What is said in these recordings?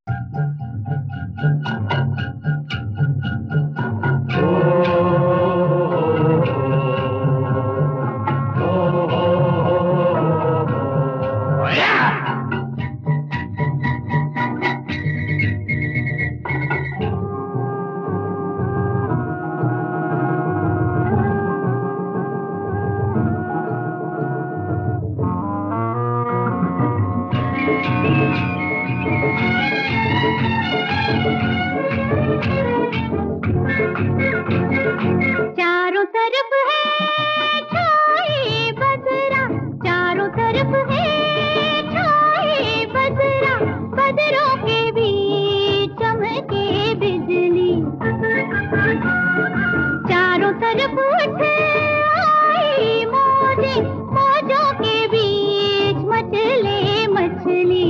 चारों तरफ है छाए बदरा, चारों तरफ है छाए बदरा, बदरों के बीच चमके बिजली। चारों तरफ उठे आई मौजें, मौजों के बीच मचले मछली।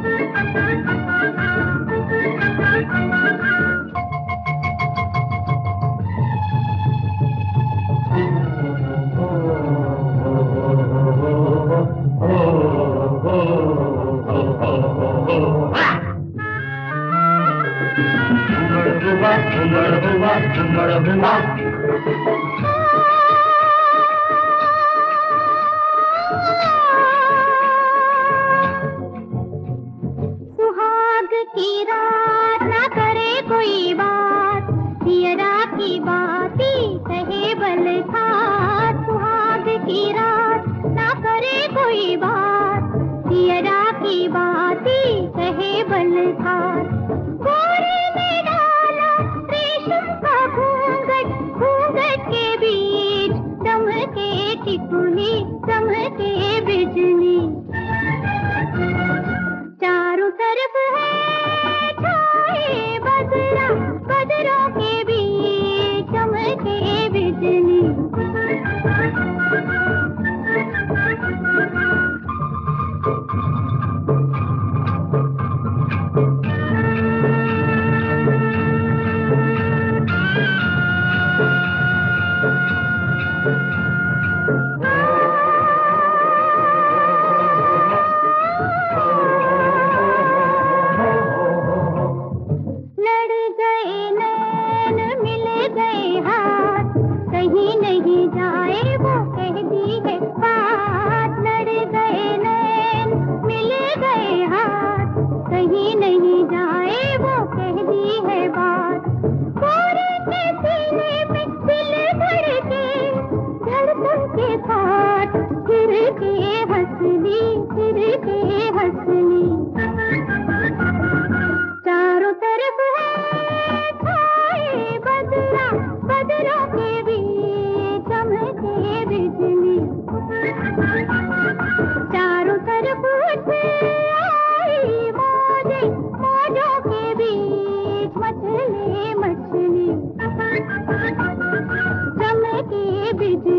सुहाग की रात ना करे कोई बात, दियरा की बाती कहे बल खात। सुहाग की रात ना करे कोई बात, दियरा की बाती कहे बल खात। गोरे ने डाला रेशम का घूंघट, घूंघट के बीच चमके टिकुली, चमके बिजली। चारों तरफ है छाए बदरा, बदरों के बीच चमके बिजली। कहीं नहीं जाए वो कह दी है बात, लड़ गए नैन मिल गए हाथ। कहीं नहीं जाए वो कह दी है बात। गोरे के सीने में दिल धड़के, धड़कन के साथ फिर के हंसली, फिर के हंसली। चारों तरफ है छाए बदरा, बदरों के बीच चमके बिजली। चारों तरफ उठे आई मौजें, मौजों के बीच मचले मछली, चमके बिजली।